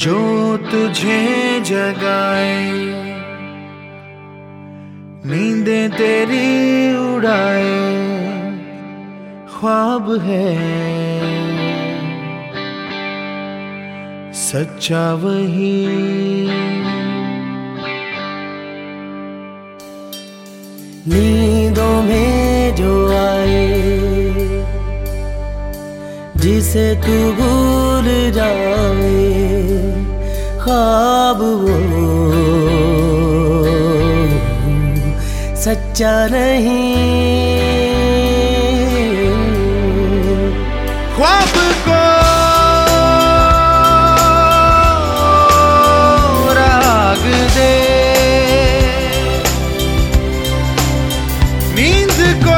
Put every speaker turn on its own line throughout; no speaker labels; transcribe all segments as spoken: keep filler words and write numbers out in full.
जो तुझे जगाए, नींदें तेरी उड़ाए, ख्वाब है सच्चा वही।
नींदों में जो आए, जिसे तू भूल जाए, ख्वाब वो सच्चा नहीं।
ख्वाब को राग दे, नींद को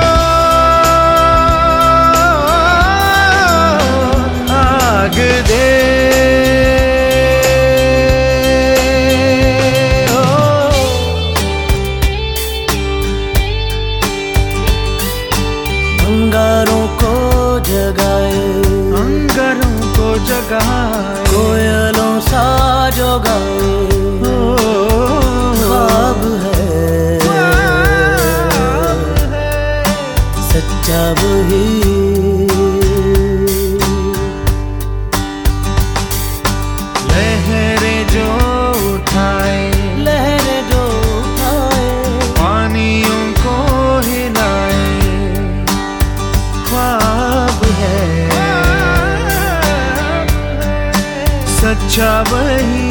आग दे।
अंगारों को जगाए,
अंगारों को जगाए,
कोयलों सा जो गाए, ख्वाब है सच्चा वही।
लहरें जो उठाए,
लहरें जो उठाए,
पानियों को हिलाए, ख्वाब है सच्चा वही।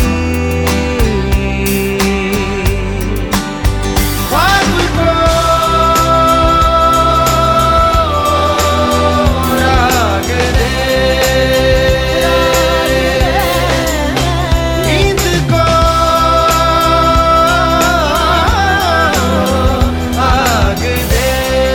ख्वाब को राग दे, नींद को आग दे।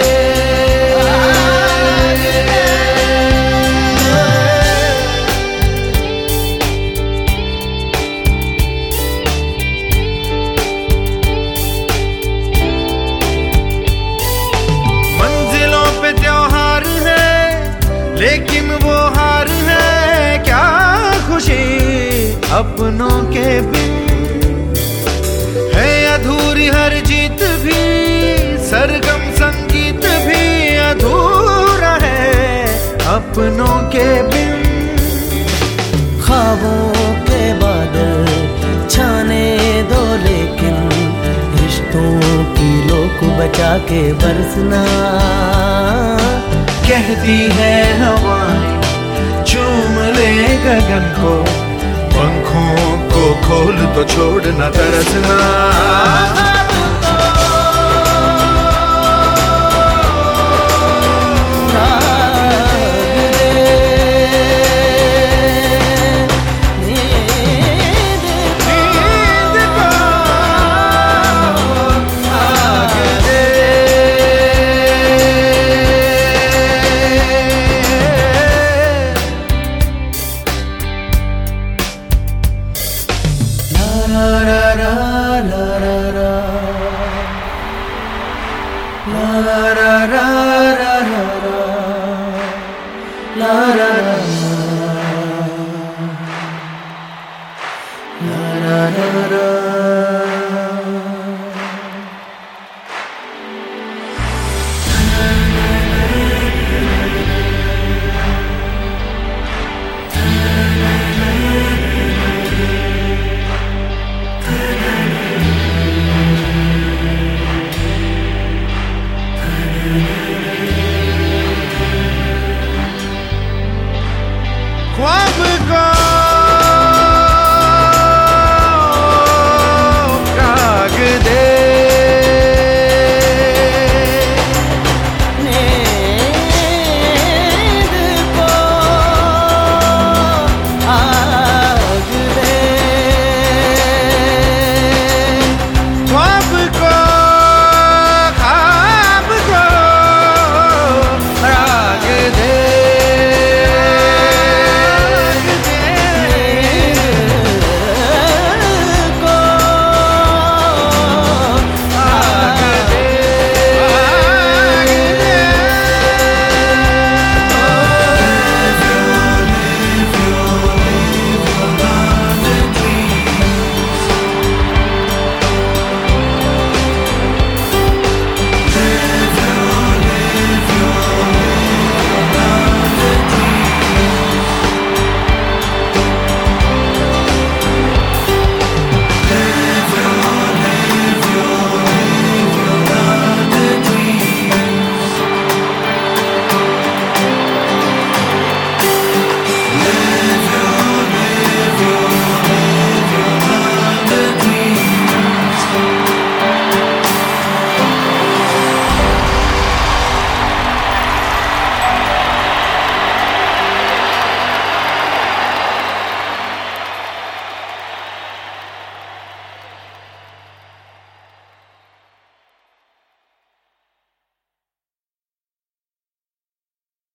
लेकिन वो हार है क्या खुशी अपनों के बिन, है अधूरी हर जीत भी, सरगम संगीत भी अधूरा है अपनों के बिन।
ख्वाबों के बादल छाने दो, लेकिन रिश्तों की लो को बचा के बरसना।
कहती है हवाएं चूम ले गगन को, पंखों को खोल तो छोड़ न तरसना।